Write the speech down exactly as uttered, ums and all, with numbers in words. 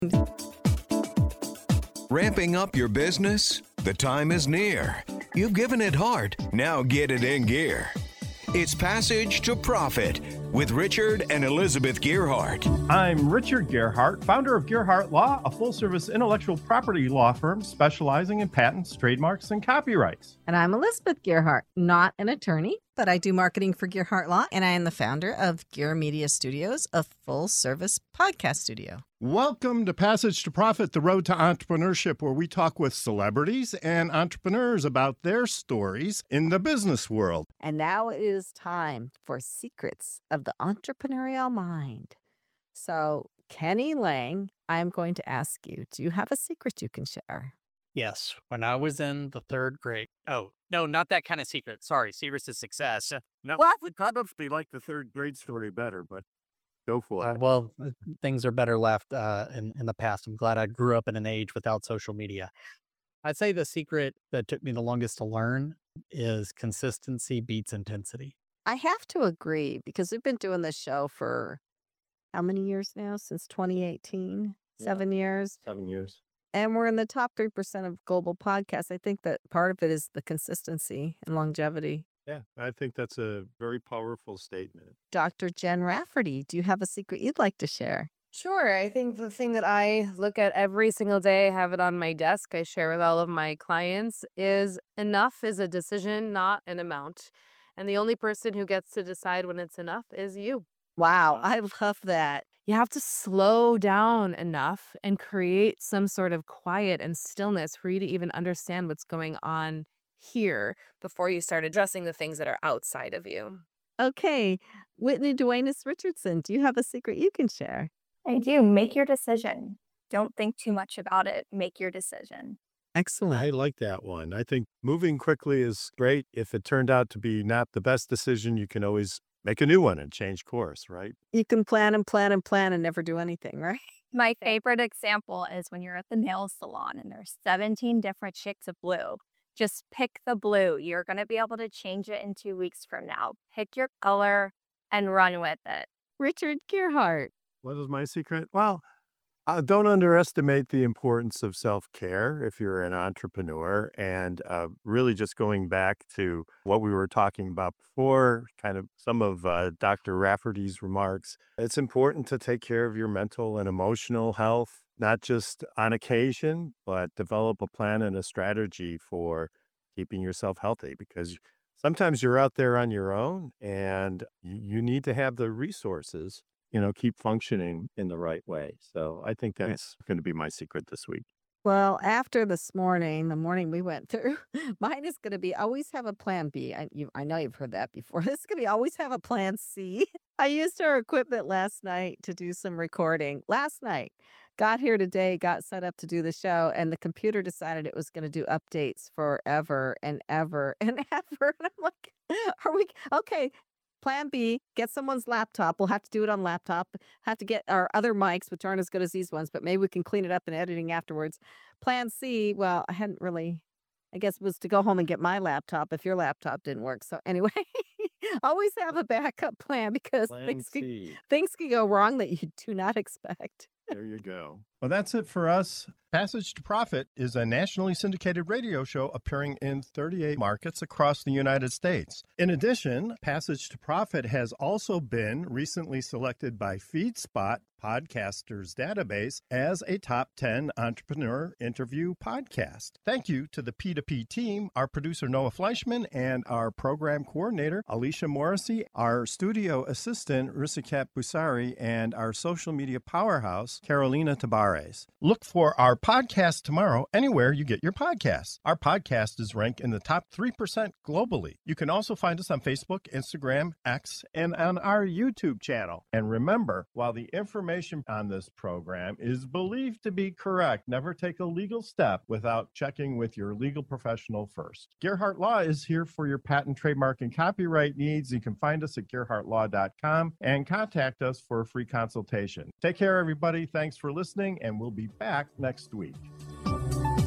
Ramping up your business? The time is near. You've given it heart. Now get it in gear. It's Passage to Profit with Richard and Elizabeth Gearhart. I'm Richard Gearhart, founder of Gearhart Law, a full-service intellectual property law firm specializing in patents, trademarks, and copyrights. And I'm Elizabeth Gearhart, not an attorney, but I do marketing for Gearhart Law, and I am the founder of Gear Media Studios, a full-service podcast studio. Welcome to Passage to Profit, the road to entrepreneurship, where we talk with celebrities and entrepreneurs about their stories in the business world. And now it is time for Secrets of the Entrepreneurial Mind. So, Kenny Lang, I'm going to ask you, do you have a secret you can share? Yes, when I was in the third grade. Oh, no, not that kind of secret. Sorry, secrets to success. No, What? we probably like the third grade story better, but go for Uh, it. well, uh, things are better left uh, in, in the past. I'm glad I grew up in an age without social media. I'd say the secret that took me the longest to learn is consistency beats intensity. I have to agree because we've been doing this show for how many years now? Since twenty eighteen? Yeah. Seven years. Seven years. And we're in the top three percent of global podcasts. I think that part of it is the consistency and longevity. Yeah, I think that's a very powerful statement. Doctor Jen Rafferty, do you have a secret you'd like to share? Sure. I think the thing that I look at every single day, I have it on my desk, I share with all of my clients, is enough is a decision, not an amount. And the only person who gets to decide when it's enough is you. Wow, I love that. You have to slow down enough and create some sort of quiet and stillness for you to even understand what's going on here before you start addressing the things that are outside of you. Okay, Whitney Duenas Richardson, do you have a secret you can share? I do. Make your decision. Don't think too much about it. Make your decision. Excellent. I like that one. I think moving quickly is great. If it turned out to be not the best decision, you can always make a new one and change course, right? You can plan and plan and plan and never do anything, right? My favorite example is when you're at the nail salon and there's seventeen different shades of blue. Just pick the blue. You're going to be able to change it in two weeks from now. Pick your color and run with it. Richard Gearhart. What is my secret? Well, uh, don't underestimate the importance of self-care if you're an entrepreneur. And uh, really just going back to what we were talking about before, kind of some of uh, Doctor Rafferty's remarks, it's important to take care of your mental and emotional health, not just on occasion, but develop a plan and a strategy for keeping yourself healthy, because sometimes you're out there on your own and you, you need to have the resources, you know, keep functioning in the right way. So I think that's going to be my secret this week. Well, after this morning, the morning we went through, mine is going to be always have a plan B. I, you, I know you've heard that before. This is going to be always have a plan C. I used our equipment last night to do some recording. Last night, got here today, got set up to do the show, and the computer decided it was going to do updates forever and ever and ever. And I'm like, are we okay? Plan B, get someone's laptop. We'll have to do it on laptop. Have to get our other mics, which aren't as good as these ones, but maybe we can clean it up in editing afterwards. Plan C, well, I hadn't really, I guess, was to go home and get my laptop if your laptop didn't work. So anyway, always have a backup plan because Plan things can, C. things can go wrong that you do not expect. There you go. Well, that's it for us. Passage to Profit is a nationally syndicated radio show appearing in thirty-eight markets across the United States. In addition, Passage to Profit has also been recently selected by FeedSpot Podcasters Database as a top ten entrepreneur interview podcast. Thank you to the P two P team, our producer Noah Fleischman, and our program coordinator Alicia Morrissey, our studio assistant Risikat Busari, and our social media powerhouse Carolina Tabares. Look for our podcast tomorrow anywhere you get your podcasts. Our podcast is ranked in the top three percent globally. You can also find us on Facebook, Instagram, X, and on our YouTube channel. And remember, while the information on this program is believed to be correct, never take a legal step without checking with your legal professional first. Gearhart Law is here for your patent, trademark, and copyright needs. You can find us at gearhart law dot com and contact us for a free consultation. Take care, everybody. Thanks for listening, and we'll be back next week.